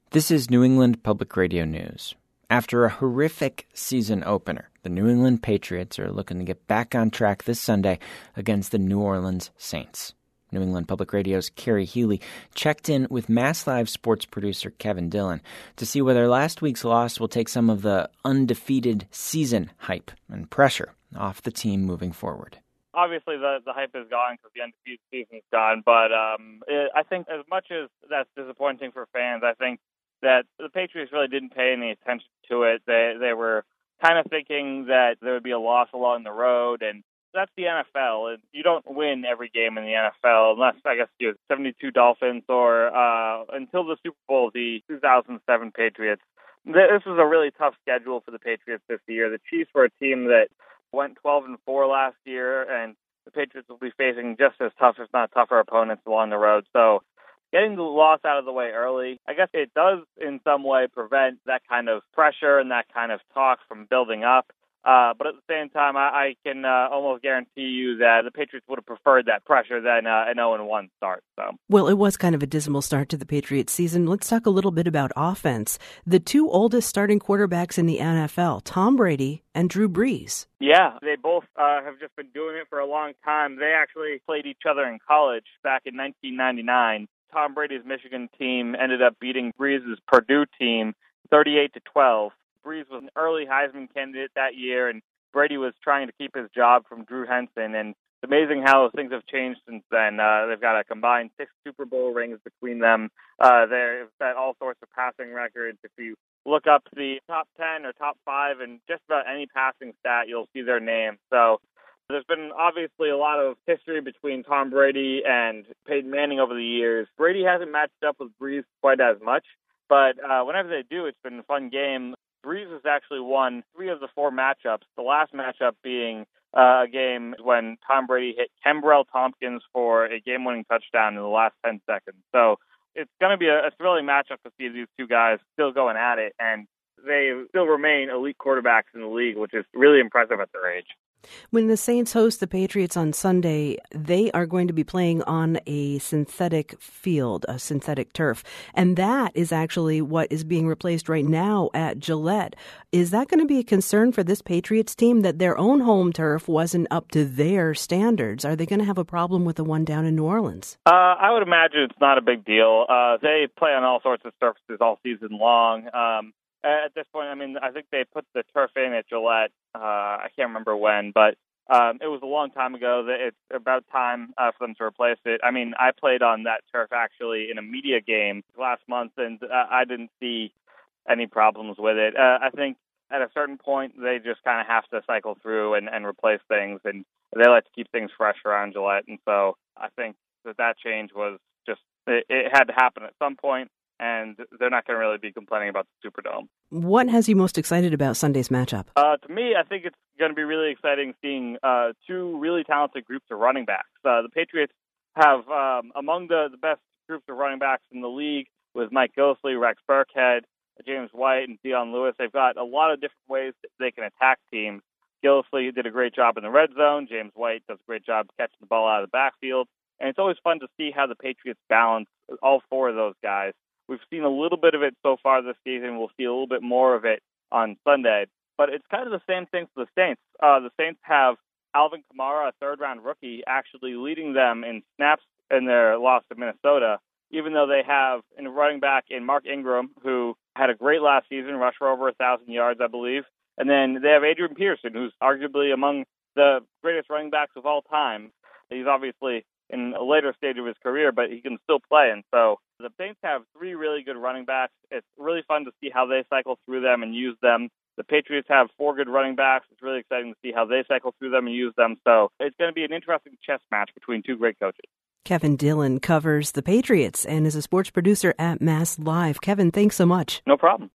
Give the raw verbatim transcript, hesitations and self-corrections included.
This is New England Public Radio News. After a horrific season opener, the New England Patriots are looking to get back on track this Sunday against the New Orleans Saints. New England Public Radio's Carrie Healy checked in with Mass Live sports producer Kevin Dillon to see whether last week's loss will take some of the undefeated season hype and pressure off the team moving forward. Obviously, the, the hype is gone because the undefeated season's gone, but um, it, I think as much as that's disappointing for fans, I think that the Patriots really didn't pay any attention to it. They they were kind of thinking that there would be a loss along the road, and that's the N F L. And you don't win every game in the N F L unless, I guess, you're seventy-two Dolphins or uh, until the Super Bowl, the two thousand seven Patriots. This was a really tough schedule for the Patriots this year. The Chiefs were a team that went twelve and four last year, and the Patriots will be facing just as tough, if not tougher, opponents along the road. So getting the loss out of the way early, I guess it does in some way prevent that kind of pressure and that kind of talk from building up. Uh, but at the same time, I, I can uh, almost guarantee you that the Patriots would have preferred that pressure than uh, an oh and one start. So. Well, it was kind of a dismal start to the Patriots season. Let's talk a little bit about offense. The two oldest starting quarterbacks in the N F L, Tom Brady and Drew Brees. Yeah, they both uh, have just been doing it for a long time. They actually played each other in college back in nineteen ninety-nine. Tom Brady's Michigan team ended up beating Brees' Purdue team thirty-eight to twelve. Brees was an early Heisman candidate that year, and Brady was trying to keep his job from Drew Henson. And it's amazing how things have changed since then. Uh, they've got a combined six Super Bowl rings between them. Uh, they've set all sorts of passing records. If you look up the top ten or top five and just about any passing stat, you'll see their name. So there's been obviously a lot of history between Tom Brady and Peyton Manning over the years. Brady hasn't matched up with Brees quite as much, but uh, whenever they do, it's been a fun game. Brees has actually won three of the four matchups, the last matchup being uh, a game when Tom Brady hit Kenbrell Tompkins for a game-winning touchdown in the last ten seconds. So it's going to be a, a thrilling matchup to see these two guys still going at it, and they still remain elite quarterbacks in the league, which is really impressive at their age. When the Saints host the Patriots on Sunday, they are going to be playing on a synthetic field, a synthetic turf. And that is actually what is being replaced right now at Gillette. Is that going to be a concern for this Patriots team that their own home turf wasn't up to their standards? Are they going to have a problem with the one down in New Orleans? Uh, I would imagine it's not a big deal. Uh, they play on all sorts of surfaces all season long. Um, At this point, I mean, I think they put the turf in at Gillette. Uh, I can't remember when, but um, it was a long time ago. That It's about time uh, for them to replace it. I mean, I played on that turf actually in a media game last month, and uh, I didn't see any problems with it. Uh, I think at a certain point, they just kind of have to cycle through and, and replace things, and they like to keep things fresh around Gillette. And so I think that that change was just, it, it had to happen at some point. And they're not going to really be complaining about the Superdome. What has you most excited about Sunday's matchup? Uh, to me, I think it's going to be really exciting seeing uh, two really talented groups of running backs. Uh, the Patriots have um, among the, the best groups of running backs in the league with Mike Gillislee, Rex Burkhead, James White, and Dion Lewis. They've got a lot of different ways that they can attack teams. Gillislee did a great job in the red zone. James White does a great job catching the ball out of the backfield. And it's always fun to see how the Patriots balance all four of those guys. We've seen a little bit of it so far this season. We'll see a little bit more of it on Sunday. But it's kind of the same thing for the Saints. Uh, the Saints have Alvin Kamara, a third-round rookie, actually leading them in snaps in their loss to Minnesota, even though they have a running back in Mark Ingram, who had a great last season, rushed for over one thousand yards, I believe. And then they have Adrian Peterson, who's arguably among the greatest running backs of all time. He's obviously in a later stage of his career, but he can still play. And so the Saints have three really good running backs. It's really fun to see how they cycle through them and use them. The Patriots have four good running backs. It's really exciting to see how they cycle through them and use them. So it's going to be an interesting chess match between two great coaches. Kevin Dillon covers the Patriots and is a sports producer at Mass Live. Kevin, thanks so much. No problem.